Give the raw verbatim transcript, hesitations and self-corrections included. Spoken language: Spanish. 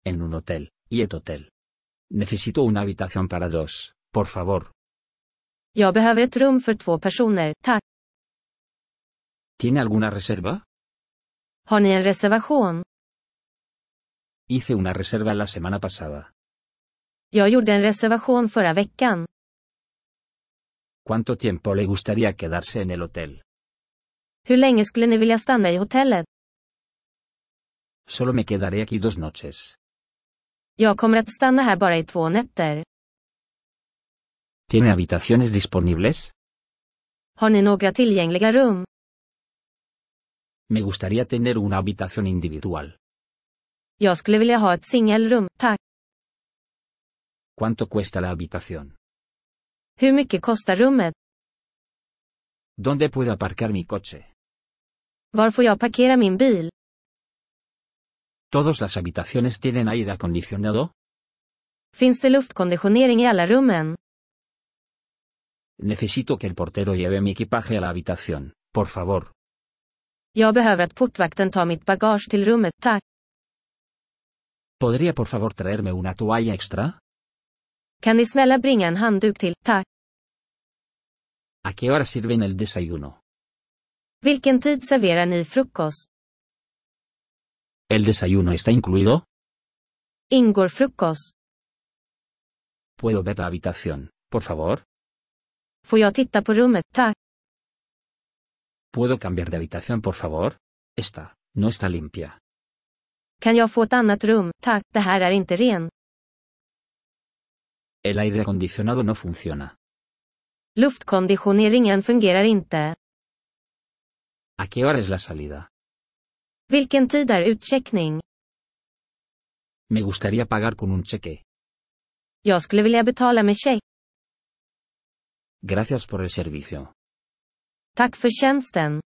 en un hotel, Hyatt Hotel. Necesito una habitación para dos, por favor. Jag behöver ett rum för två personer, tack. ¿Tiene alguna reserva? Har ni en reservation? Hice una reserva la semana pasada. Jag gjorde en reservation förra veckan. ¿Cuánto tiempo le gustaría quedarse en el hotel? Hur länge skulle ni vilja stanna i hotellet? Solo me quedaré aquí dos noches. Jag kommer att stanna här bara i två nätter. ¿Tiene habitaciones disponibles? Har ni några tillgängliga rum? Me gustaría tener una habitación individual. Jag skulle vilja ha ett singelrum, tack. ¿Cuánto cuesta la habitación? Hur mycket kostar rummet? ¿Dónde puedo aparcar mi coche? Var får jag parkera min bil? ¿Todas las habitaciones tienen aire acondicionado? Finns det luftkonditionering i alla rummen? Necesito que el portero lleve mi equipaje a la habitación, por favor. Jag behöver att portvakten tar mitt bagage till rummet, tack. ¿Podría por favor traerme una toalla extra? Kan ni snälla bringa en handduk till, tack. ¿A qué hora sirven el desayuno? Vilken tid serverar ni frukost? ¿El desayuno está incluido? Ingår frukost? ¿Puedo ver la habitación, por favor? Får jag titta på rummet, tack. ¿Puedo cambiar de habitación, por favor? Esta, no está limpia. Kan jag få ett annat rum, tack, det här är inte ren. El aire acondicionado no funciona. Luftkonditioneringen fungerar inte. ¿A qué hora es la salida? Vilken tid är utcheckning? Me gustaría pagar con un cheque. Jag skulle vilja betala med check. Gracias por el servicio. Tack för tjänsten.